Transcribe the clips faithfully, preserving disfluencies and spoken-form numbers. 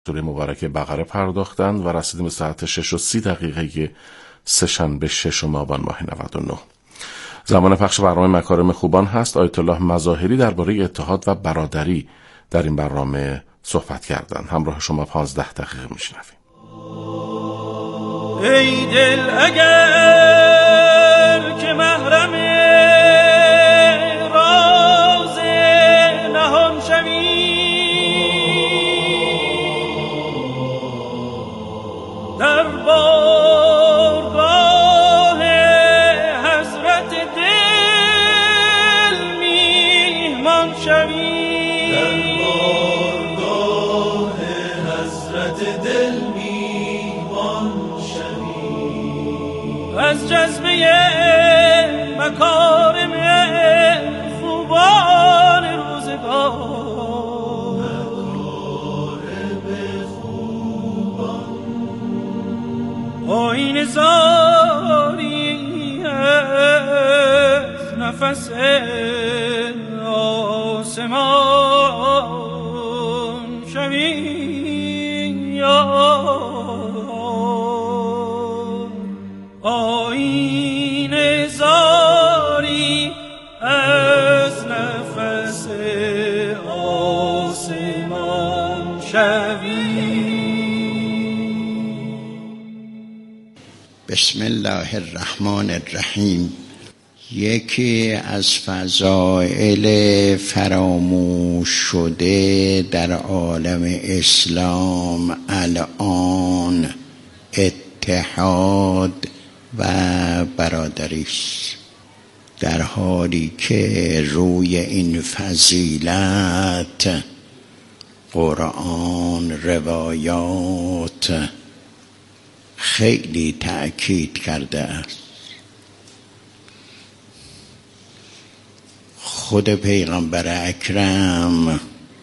سوره مبارکه بقره پرداختند و رسیدیم به ساعت شش و سی دقیقه سه‌شنبه ششم آبان ماه نود و نه. زمان پخش برنامه مکارم خوبان هست. آیت الله مظاهری درباره اتحاد و برادری در این برنامه صحبت کردند. همراه شما پانزده دقیقه میشنویم. ای دل اگر که محرم راز نهان شوی، در بارگاه حضرت دل میهمان شوی، در بارگاه حضرت دل میهمان شوی، از جذبه مکارم خوبان روزگار، آیین زاری از نفس آسمان شوی، آیین زاری از نفس آسمان شوی. بسم الله الرحمن الرحیم. یکی از فضائل فراموش شده در عالم اسلام الان اتحاد و برادری است، در حالی که روی این فضیلت قرآن، روایات خیلی تأکید کرده است. خود پیغمبر اکرم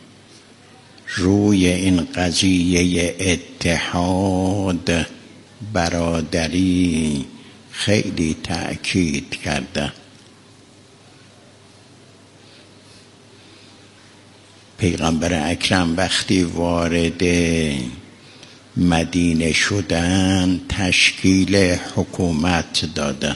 روی این قضیه اتحاد برادری خیلی تأکید کرده. پیغمبر اکرم وقتی وارد مدینه شدن تشکیل حکومت دادن.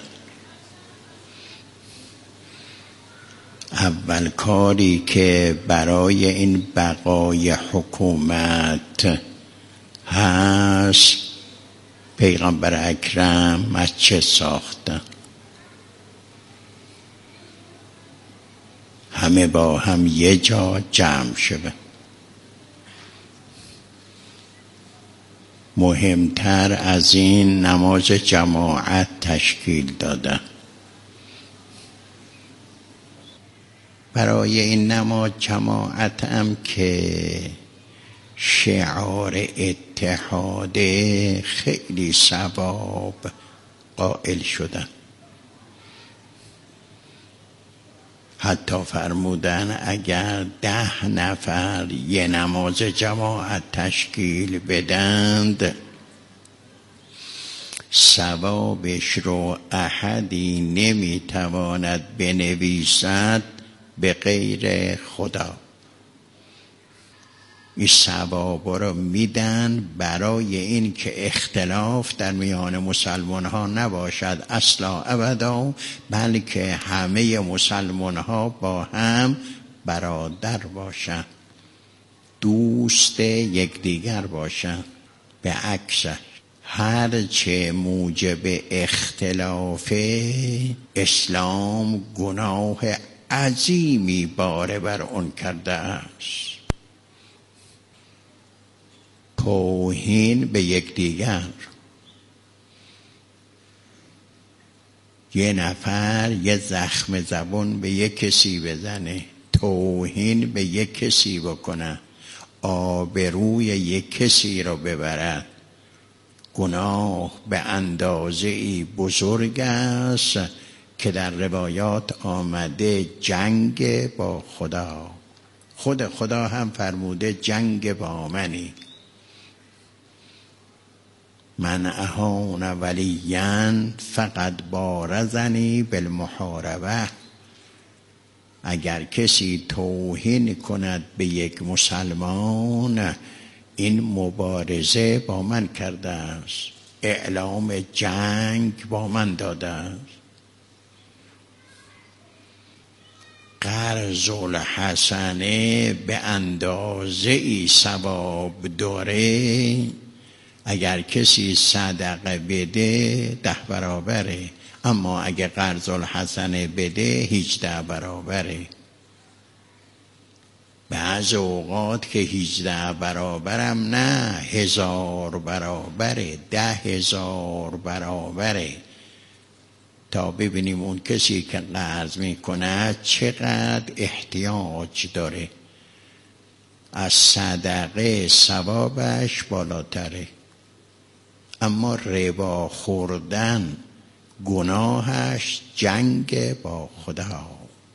اول کاری که برای این بقای حکومت هست، پیغمبر اکرم مسجد ساختن، همه با هم یه جا جمع شدن. مهمتر از این نماز جماعت تشکیل دادن. برای این نماز جماعت هم که شعار اتحاد خیلی ثواب قائل شدن. حتی فرمودن اگر ده نفر یه نماز جماعت تشکیل بدند، ثوابش رو احدی نمیتواند بنویسد به غیر خدا. این ثواب رو میدن برای این که اختلاف در میان مسلمان ها نباشد اصلا ابدا، بلکه همه مسلمان ها با هم برادر باشند، دوست یکدیگر باشند. به عکس هر چه موجب اختلاف، اسلام گناه عظیمی باره بر اون کرده است. توهین به یکدیگر. یه نفر یه زخم زبون به یک کسی بزنه، توهین به یک کسی بکنه، آبروی یک کسی رو ببرد، گناه به اندازه‌ای بزرگ است که در روایات آمده جنگ با خدا. خود خدا هم فرموده جنگ با منی. من اهان ولیاً فقط بارزنی بالمحاربه. اگر کسی توهین کند به یک مسلمان، این مبارزه با من کرده است، اعلام جنگ با من داده است. قرض الحسنه به اندازه ای ثواب داره، اگر کسی صدقه بده ده برابره، اما اگه قرض الحسنه بده هجده برابره. بعض اوقات که هجده برابرم نه، هزار برابره، ده هزار برابره، تا ببینیم اون کسی که قرض میکنه چقدر احتیاج داره. از صدقه ثوابش بالاتره. اما ربا خوردن گناهش جنگ با خدا.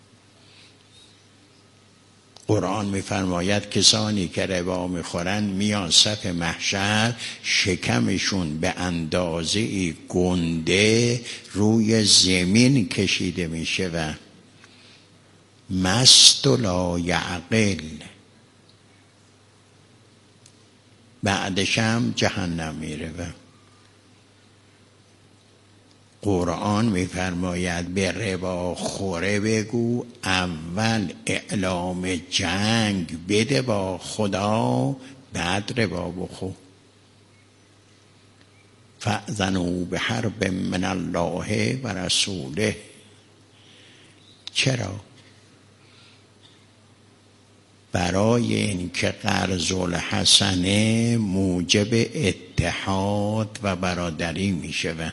قرآن میفرماید کسانی که ربا میخورن میان صف محشر، شکمشون به اندازه گنده روی زمین کشیده میشه و مست و لا یعقل، بعدش هم جهنم میره. و قرآن میفرماید به ربا خوره بگو اول اعلام جنگ بده با خدا، بعد ربا بخور. فأذنوا بحرب من الله و رسوله. چرا؟ برای اینکه قرض الحسنه موجب اتحاد و برادری میشه. و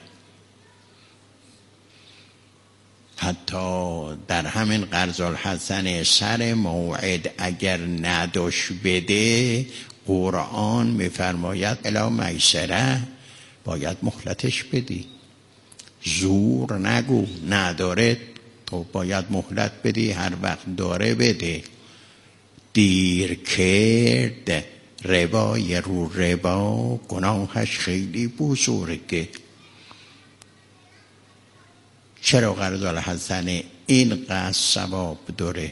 حتی در همین قرض الحسنه سر موعد اگر نداشت بده، قرآن میفرماید الا میسره، باید مهلتش بدی. زور نگو، نداره تو باید مهلت بدی، هر وقت داره بده. دیر کرد ربای رو ربا گناهش خیلی بزرگه. چرا قرض الحسنه اینقدر ثواب داره،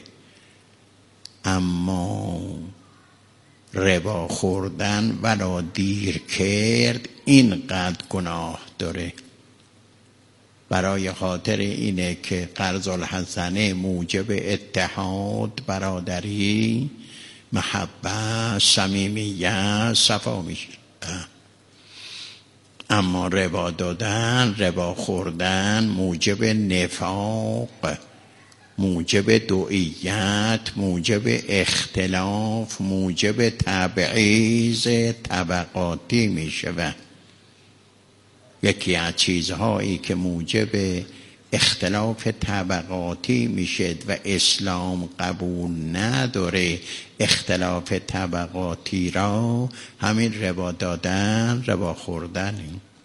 اما ربا خوردن ولا دیر کرد اینقدر گناه داره؟ برای خاطر اینه که قرض الحسنه موجب اتحاد، برادری، محبت، صمیمیت، صفا میشه. اما ربا دادن، ربا خوردن موجب نفاق، موجب دوئیت، موجب اختلاف، موجب تبعیض طبقاتی میشه. و یکی از چیزهایی که موجب اختلاف طبقاتی میشه و اسلام قبول نداره اختلاف طبقاتی را، همین ربا دادن، ربا خوردن.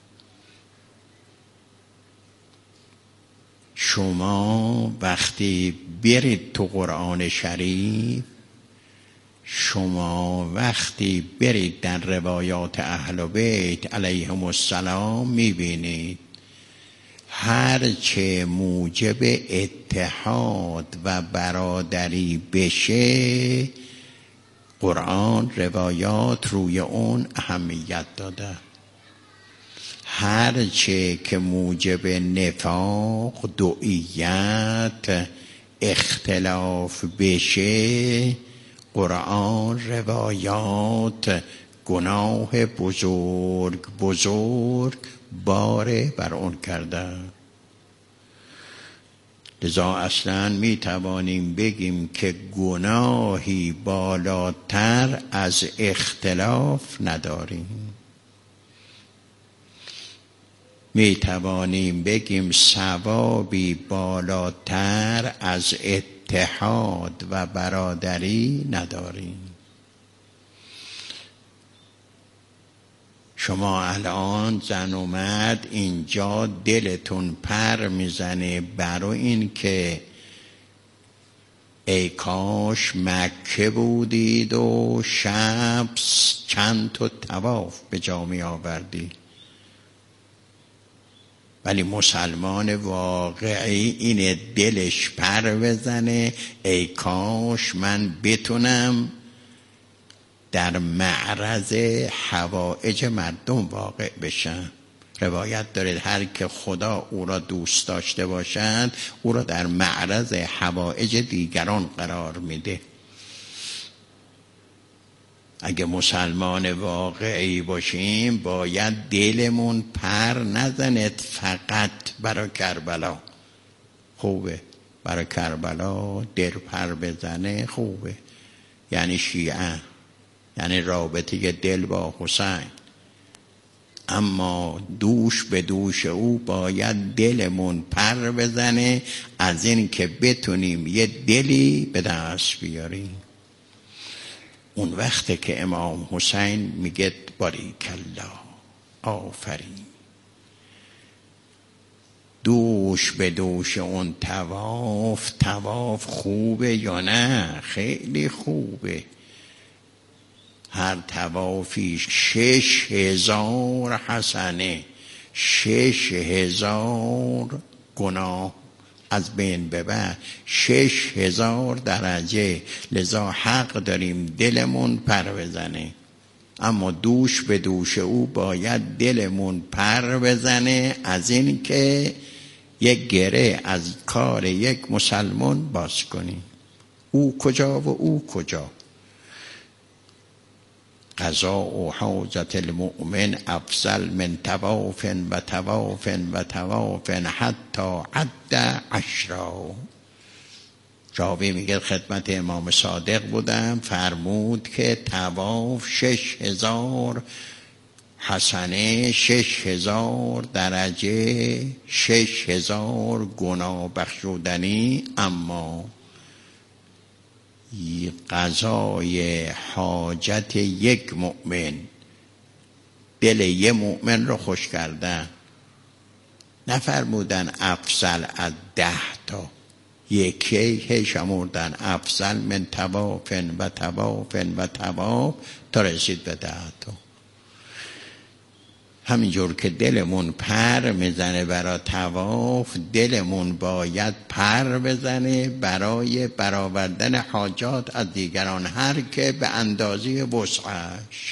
شما وقتی برید تو قرآن شریف، شما وقتی برید در روایات اهل بیت علیهم السلام میبینید هرچه موجب اتحاد و برادری بشه، قرآن روایات روی اون اهمیت داده. هرچه که موجب نفاق، دوئیت، اختلاف بشه، قرآن روایات گناه بزرگ بزرگ باره بر اون کرده. لذا اصلا می توانیم بگیم که گناهی بالاتر از اختلاف نداریم. می توانیم بگیم ثوابی بالاتر از اتحاد و برادری نداریم. شما الان زن و مرد اینجا دلتون پر میزنه برای این که ای کاش مکه بودید و شب چند تا طواف به جا می آوردی. ولی مسلمان واقعی اینه دلش پر بزنه ای کاش من بتونم در معرض حوائج مردم واقع بشن. روایت داره هر که خدا او را دوست داشته باشد او را در معرض حوائج دیگران قرار میده. اگه مسلمان واقعی باشیم باید دلمون پر نزند فقط برای کربلا. خوبه برای کربلا دل پر بزنه، خوبه، یعنی شیعه، یعنی رابطه دل با حسین. اما دوش به دوش او باید دلمون پر بزنه از این که بتونیم یه دلی به دست بیاریم. اون وقته که امام حسین میگه باریکالله، آفرین. دوش به دوش اون طواف، طواف خوبه یا نه؟ خیلی خوبه. هر طوافی شش هزار حسنه، شش هزار گناه از بین ببر، شش هزار درجه. لذا حق داریم دلمون پر بزنه. اما دوش به دوش او باید دلمون پر بزنه از این که یک گره از کار یک مسلمان باز کنیم. او کجا و او کجا؟ قضاء و حاجت المؤمن افضل من طواف و طواف و طواف حتی عد عشرا. راوی میگه خدمت امام صادق بودم، فرمود که طواف شش هزار حسنه، شش هزار درجه، شش هزار گناه بخشودنی. اما قضای حاجت یک مؤمن، دل یک مؤمن رو خوش کردن، نفرمودن افضل از ده تا، یکی شمردن افضل من طواف و طواف و طواف تا رسید به ده تا. همینجور که دلمون پر میزنه برای طواف، دلمون باید پر بزنه برای برآوردن حاجات از دیگران، هر که به اندازه وسعش.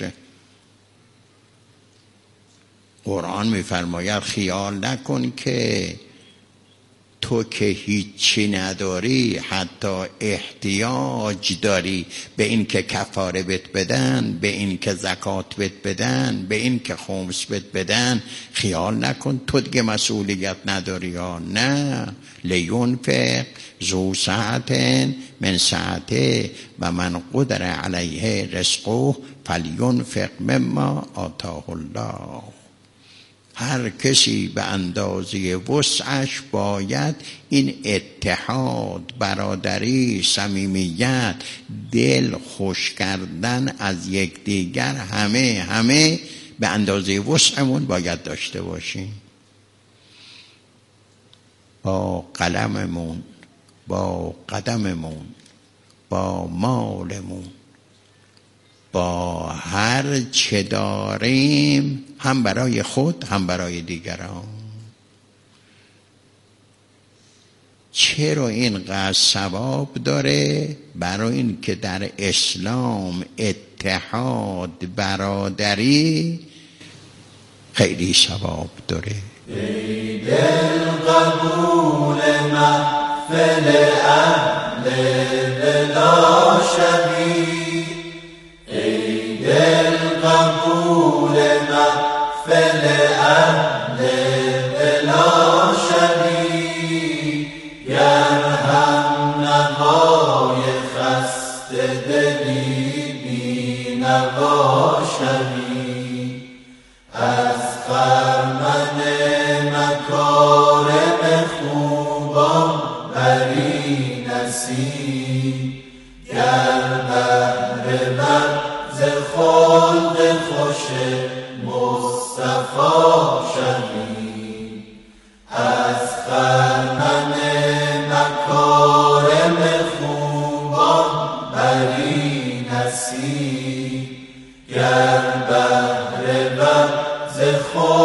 قرآن میفرماید خیال نکن که تو که هیچی نداری، حتی احتیاج داری به این که کفاره بت بدن، به این که زکات بت بدن، به این که خمس بت بدن. خیال نکن تو دیگه مسئولیت نداری ها. نه، لینفق ذو سعت من سعته و من قدر علیه رزقه فلینفق مما آتاه الله. هر کسی به اندازه وسعش باید این اتحاد، برادری، صمیمیت، دل خوش کردن از یکدیگر، همه همه به اندازه وسعمون باید داشته باشیم. با قلممون، با قدممون، با مالمون، با هر چه داریم، هم برای خود هم برای دیگران. چرا اینقدر ثواب داره؟ برای این که در اسلام اتحاد، برادری خیلی ثواب داره. ای دل قبول محفل اهل بلا شبیه، ای دل قبول محفل اهل بلا شبیه، گر هم نوای خسته دلی بی نوا شوی، از خرمن مکارم خوبان بری نصیب، گر بهره ور ز خلق خوش مصطفی شوی، از خرمن مکارم خوبان بری نصیب، گر بهره ور ز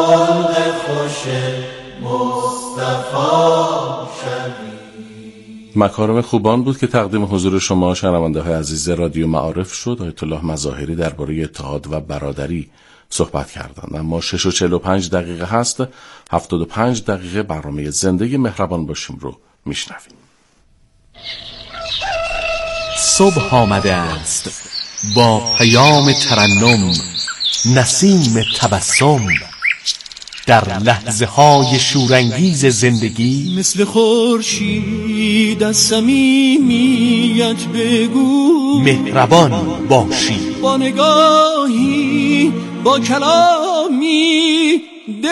خلق خوش مصطفی شوی. مکارم خوبان بود که تقدیم حضور شما شنونده های عزیز رادیو معارف شد. آیت الله مظاهری درباره اتحاد و برادری صحبت کردند. اما شش و چهل و پنج دقیقه هست. هفتاد و پنج دقیقه برنامه زندگی مهربان باشیم رو میشنویم. صبح آمده است با پیام ترنم، نسیم تبسم، در لحظه های شورانگیز زندگی مثل خورشید از صمیمیت بگو مهربان باشی، با نگاهی با کلامی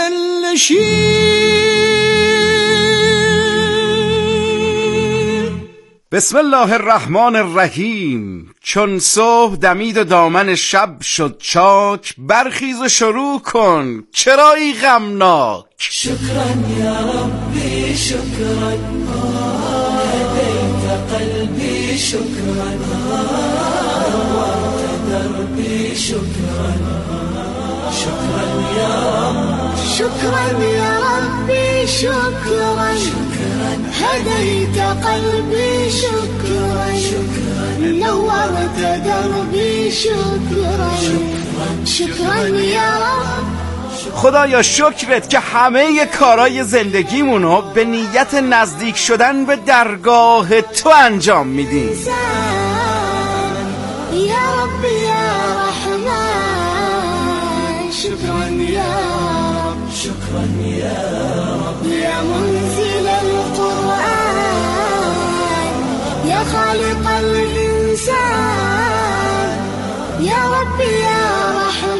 دلنشین. بسم الله الرحمن الرحیم. چون صبح دمید و دامن شب شد چاک، برخیز و شروع کن چرایی غمناک. شکران یا ربی شکران، هدیت قلبی شکران، نورت دربی شکران. شکران یا رب، شکران یا ربی شکران، هديت قلبي شكرا، نورت دربي شكرا، شكرا يا رب. خدایا شکرت که همه کارای زندگیمونو به نیت نزدیک شدن به درگاه تو انجام میدیم. یا رب یا رحمان، شكرا یا رب، شكرا یا رب، یا منزل القرآن، یا خالق الإنسان، یا رب یا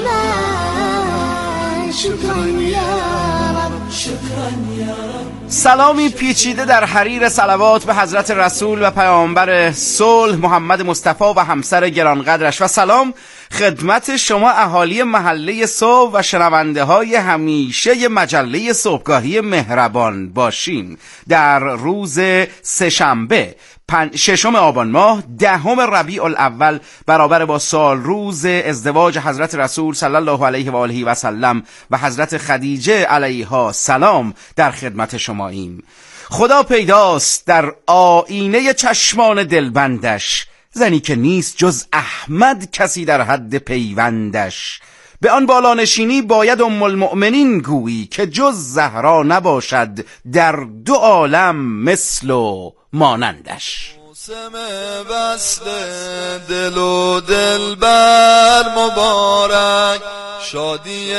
رحمان، شكرا یا رب، شكرا یا رب. سلامی پیچیده در حریر صلوات به حضرت رسول و پیامبر صلح محمد مصطفی و همسر گرانقدرش، و سلام خدمت شما اهالی محله صبح و شنونده های همیشه مجله صبحگاهی مهربان باشیم. در روز سه‌شنبه ششم آبان ماه دهم ربیع الاول برابر با سال روز ازدواج حضرت رسول صلی الله علیه و آله و سلم و حضرت خدیجه علیها سلام در خدمت شماییم. خدا پیداست در آینه چشمان دلبندش، زنی که نیست جز احمد کسی در حد پیوندش. به آن بالانشینی باید ام المؤمنین گویی، که جز زهرا نباشد در دو عالم مثل و مانندش. موسم وصل دل و دلبر مبارک، شادی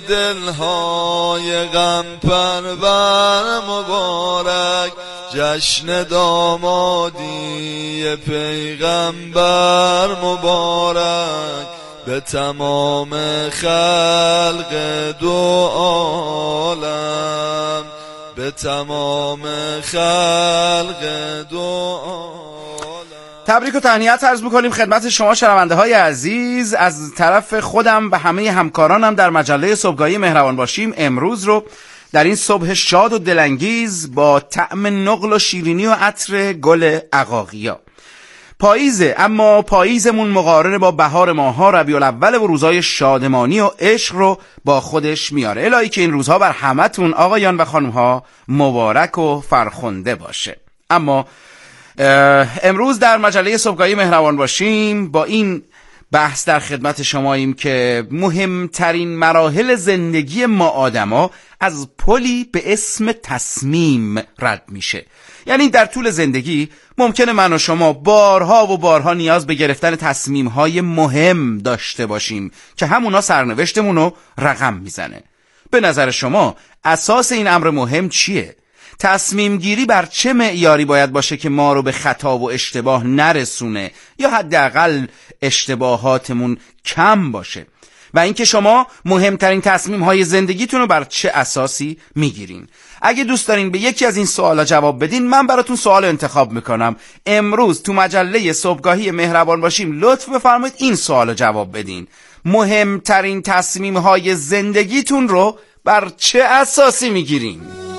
دلهای غم پرور مبارک، جشن دامادی پیغمبر مبارک، به تمام خلق دو عالم، به تمام خلق دو عالم. تبریک و تهنیت عرض می‌کنیم خدمت شما شنونده های عزیز. از طرف خودم به همه همکارانم در مجله صبحگاهی مهربان باشیم، امروز رو در این صبح شاد و دلانگیز با طعم نقل و شیرینی و عطر گل عقاقیا. پاییزه، اما پاییزمون مقارن با بهار ماها ربیع الاول و روزهای شادمانی و عشق رو با خودش میاره. الهی که این روزها بر همتون آقایان و خانمها مبارک و فرخنده باشه. اما امروز در مجله صبحگاهی مهربان باشیم با این بحث در خدمت شماییم که مهمترین مراحل زندگی ما آدما از پلی به اسم تصمیم رد میشه. یعنی در طول زندگی ممکنه من و شما بارها و بارها نیاز به گرفتن تصمیم‌های مهم داشته باشیم که همونا سرنوشتمون رو رقم میزنه. به نظر شما اساس این امر مهم چیه؟ تصمیم گیری بر چه معیاری باید باشه که ما رو به خطا و اشتباه نرسونه یا حداقل اشتباهاتمون کم باشه؟ و اینکه شما مهمترین تصمیم های زندگیتون رو بر چه اساسی میگیرین؟ اگه دوست دارین به یکی از این سوالا جواب بدین، من براتون سوال انتخاب میکنم. امروز تو مجله صبحگاهی مهربان باشیم لطف بفرمایید این سوالو جواب بدین: مهمترین تصمیم های زندگیتون رو بر چه اساسی میگیرین؟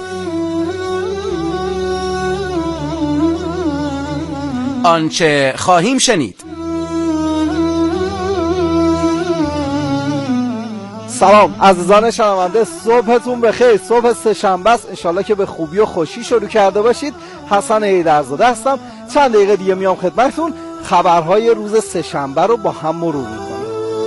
آنچه خواهیم شنید. سلام عزیزان شنونده، صبحتون بخیر. صبح سه‌شنبه است، انشالله که به خوبی و خوشی شروع کرده باشید. حسن ایدرزاده هستم. چند دقیقه دیگه میام خدمتتون خبرهای روز سه‌شنبه رو با هم مرور میکنیم.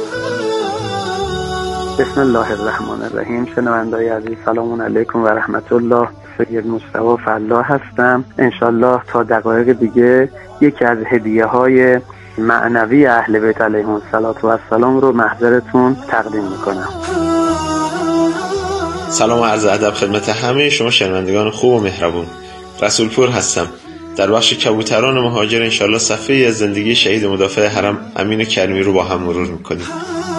بسم الله الرحمن الرحیم. شنونده‌های عزیز سلام علیکم و رحمت الله. سید مصطفی فلاح هستم. انشالله تا دقایق دیگه یکی از هدیه‌های معنوی اهل بیت علیهم السلام رو محضرتون تقدیم میکنم. سلام و عرض ادب خدمت همه شما شنوندگان خوب و مهربون. رسولپور هستم. در بخش کبوتران مهاجر انشالله صفحه از زندگی شهید مدافع حرم امین کریمی رو با هم مرور میکنیم.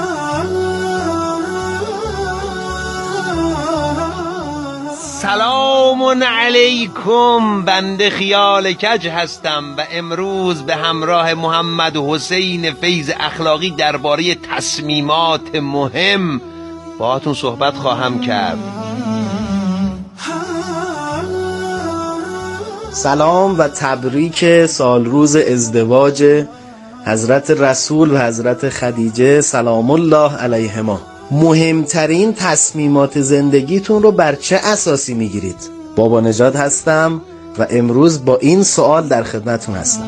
سلام علیکم، بنده خیال کج هستم و امروز به همراه محمد حسین فیض اخلاقی درباره تصمیمات مهم باهاتون صحبت خواهم کرد. سلام و تبریک سال روز ازدواج حضرت رسول و حضرت خدیجه سلام الله علیهما. مهمترین تصمیمات زندگیتون رو بر چه اساسی میگیرید؟ بابا نجات هستم و امروز با این سوال در خدمتون هستم.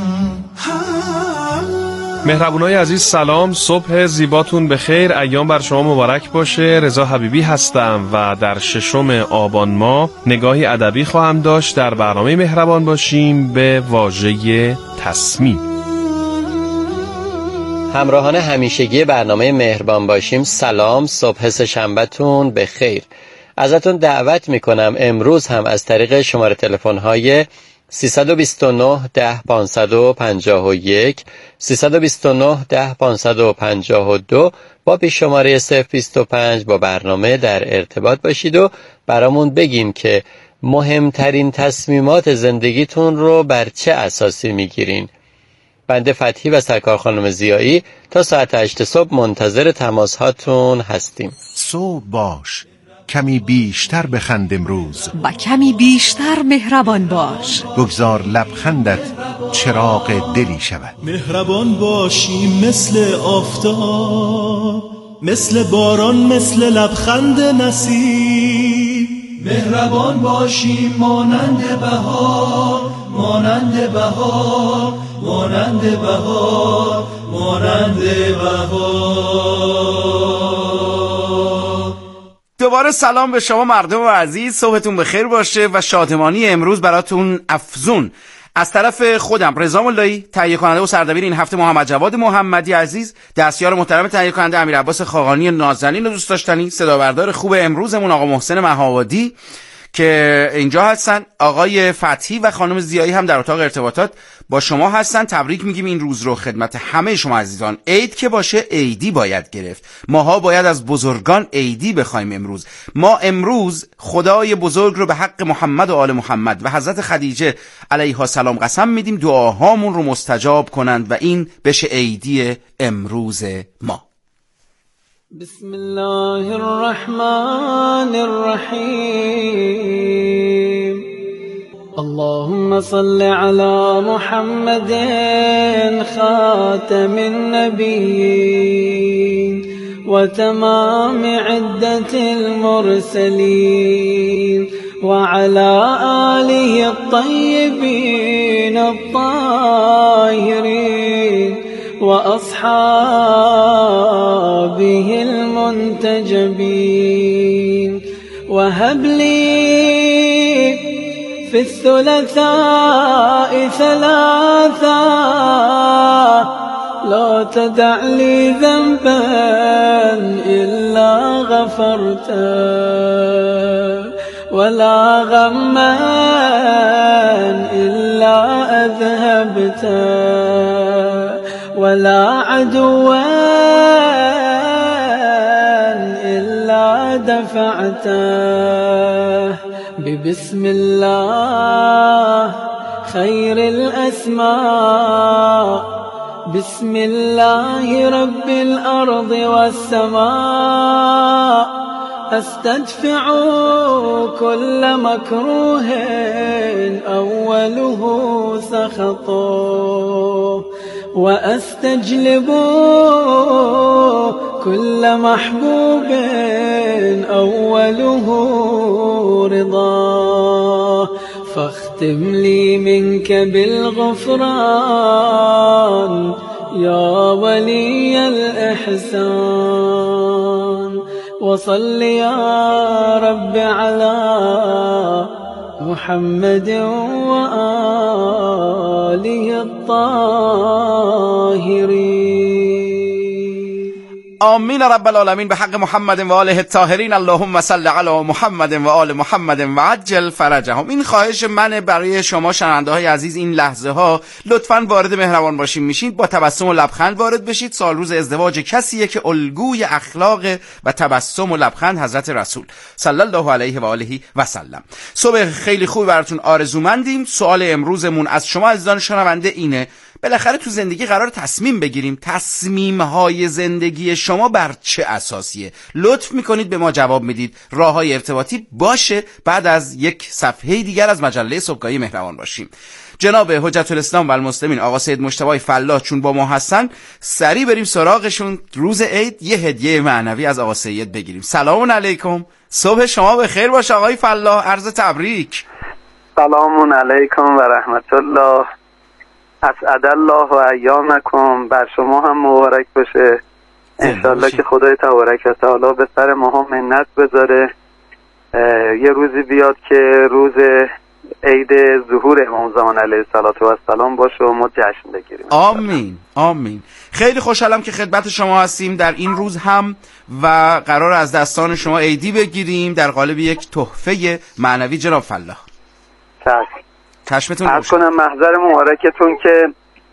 مهربونای عزیز سلام، صبح زیباتون بخیر، ایام بر شما مبارک باشه. رضا حبیبی هستم و در ششم آبان ماه نگاهی ادبی خواهم داشت در برنامه مهربان باشیم به واژه تصمیم. همراهان همیشگی برنامه مهربان باشیم سلام، صبح سه‌شنبه‌تون بخیر. ازتون دعوت میکنم امروز هم از طریق شماره تلفن‌های سیصد و بیست و نه ده پانصد و پنجاه و یک، سیصد و بیست و نه ده پانصد و پنجاه و دو با پیش شماره صفر بیست و پنج با برنامه در ارتباط باشید و برامون بگین که مهمترین تصمیمات زندگیتون رو بر چه اساسی میگیرین. بنده فتحی و سرکار خانم زیایی تا ساعت هشت صبح منتظر تماس هاتون هستیم. صبح باش، کمی بیشتر بخند امروز و کمی بیشتر مهربان باش. بگذار لبخندت چراغ دلی شود. مهربان باشی مثل آفتاب، مثل باران، مثل لبخند نسیم. مهربان باشی مانند بهار، مانند بهار، مانند بهار، مانند بهار. دوباره سلام به شما مردم عزیز، صبحتون بخیر باشه و شادمانی امروز براتون افزون. از طرف خودم رضا ملایی، تهیه کننده و سردبیر این هفته محمد جواد محمدی عزیز، دستیار محترم تهیه کننده امیر عباس خاقانی نازنین و دوست داشتنی، صدابردار خوب امروزمون آقا محسن مهاوادی که اینجا هستن، آقای فتحی و خانم زیایی هم در اتاق ارتباطات با شما هستن. تبریک میگیم این روز رو خدمت همه شما عزیزان. عید که باشه عیدی باید گرفت، ماها باید از بزرگان عیدی بخوایم. امروز ما امروز خدای بزرگ رو به حق محمد و آل محمد و حضرت خدیجه علیها السلام قسم میدیم دعاهامون رو مستجاب کنند و این بشه عیدی امروز ما. بسم الله الرحمن الرحیم. اللهم صل على محمد خاتم النبیین و تمام عدة المرسلین و على آله الطیبین الطاهرین وأصحابه المنتجبين. وهب لي في الثلاثاء ثلاثا لا تدع لي ذنبا إلا غفرته ولا غما إلا أذهبته ولا عدوا إلا دفعته. ببسم الله خير الأسماء، بسم الله رب الأرض والسماء، أستدفع كل مكروه أوله سخطه وأستجلب كل محبوب أوله رضا فاختم لي منك بالغفران يا ولي الإحسان وصل يا رب على محمد وآله الطاهرين آمین رب العالمین. به حق محمد و آله الطاهرین اللهم صل علی محمد و آل محمد و عجل فرجهم. این خواهش من برای شما شنونده های عزیز این لحظه ها، لطفاً وارد مهربان باشیم میشین، با تبسم و لبخند وارد بشید. سال روز ازدواج کسیه که الگوی اخلاق و تبسم و لبخند حضرت رسول صلی الله علیه و آله و سلم. صبح خیلی خوبی براتون آرزومندیم. سوال امروزمون از شما عزیزان شنونده اینه: بالاخره تو زندگی قرار تصمیم بگیریم، تصمیم های زندگی شما بر چه اساسیه؟ لطف میکنید به ما جواب میدید. راه های ارتباطی باشه بعد از یک صفحه دیگر از مجله صبحگاهی مهربان باشیم. جناب حجت الاسلام و المسلمین آقا سید مجتبی فلاح چون با ما هستن، سریع بریم سراغشون. روز عید یه هدیه معنوی از آقا سید بگیریم. سلام علیکم، صبح شما بخیر باشه آقای فلاح، عرض تبریک. سلام علیکم و رحمت الله، اسعد الله و ایامکم. بر شما هم مبارک باشه انشالله که خدای تبارک و تعالی به سر ما هم منت بذاره. یه روزی بیاد که روز عید ظهور امام زمان علیه السلام باشه و ما جشن بگیریم. آمین آمین. خیلی خوشحالم که خدمت شما هستیم در این روز هم و قرار از دستان شما عیدی بگیریم در قالب یک تحفه معنوی. جناب فلاح چشمتون عرض کنم محضر مبارکتون که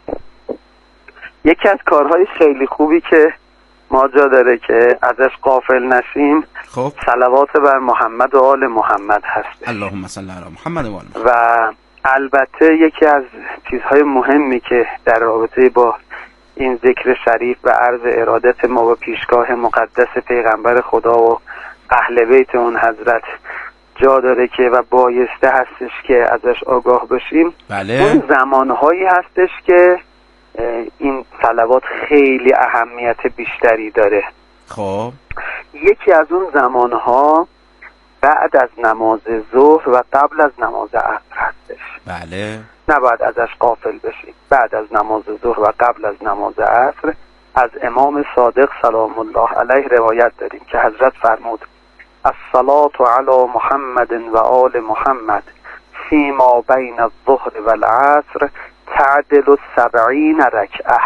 یکی از کارهای خیلی خوبی که ما جا داره که ازش غافل نشیم، خب صلوات بر محمد و آل محمد هست. اللهم صل علی محمد و آل محمد. و البته یکی از چیزهای مهمی که در رابطه با این ذکر شریف و عرض ارادت ما به پیشگاه مقدس پیغمبر خدا و اهل بیت اون حضرت جا داره که و بایسته هستش که ازش آگاه بشیم، بله. اون زمانهایی هستش که این صلوات خیلی اهمیت بیشتری داره. خب یکی از اون زمانها بعد از نماز ظهر و قبل از نماز عصر هستش. بله، نباید ازش غافل بشیم. بعد از نماز ظهر و قبل از نماز عصر از امام صادق سلام الله علیه روایت داریم که حضرت فرمود: الصلاة علی محمد و آل محمد فیما بین الظهر و العصر تعدل سبعین رکعه.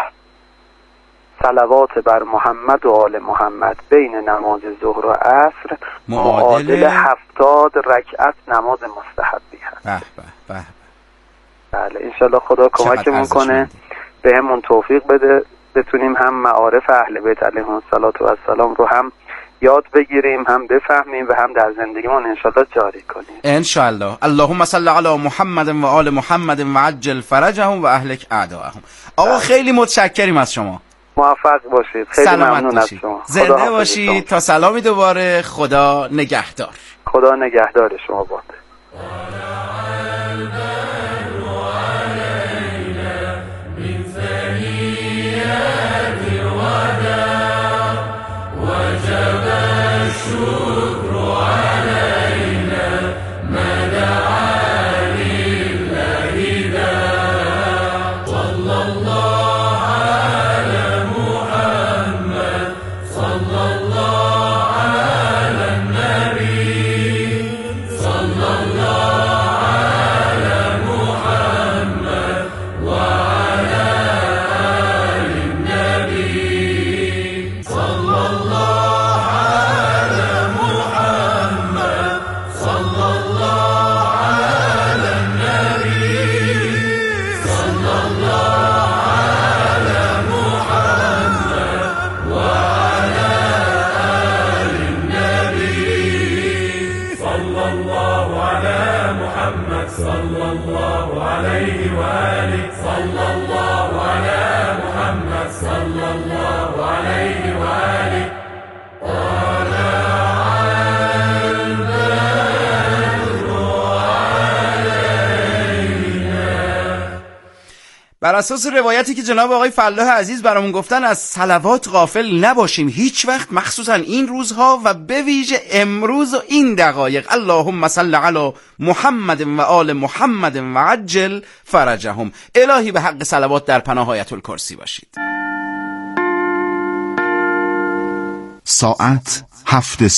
صلوات بر محمد و آل محمد بین نماز ظهر و عصر معادل هفتاد رکعت نماز مستحبی هست. به به به. بله انشالله خدا کمکمون کنه، به همون توفیق بده بتونیم هم معارف اهل بیت علیهم السلام رو هم یاد بگیریم، هم بفهمیم و هم در زندگیمون انشالله جاری کنیم انشالله. اللهم صل علی محمد و آل محمد و عجل فرجهم و اهلک اعداءهم. آقا خیلی متشکریم از شما، موفق باشید، خیلی ممنون از شما، زنده باشید تا سلامی دوباره. خدا نگهدار. خدا نگهدار شما باد. بر اساس روایتی که جناب آقای فلاح عزیز برامون گفتن از صلوات غافل نباشیم هیچ وقت، مخصوصا این روزها و به ویژه امروز و این دقایق. اللهم صل علی محمد و آل محمد و عجل فرجهم. الهی به حق صلوات در پناه آیت الکرسی باشید. ساعت هفت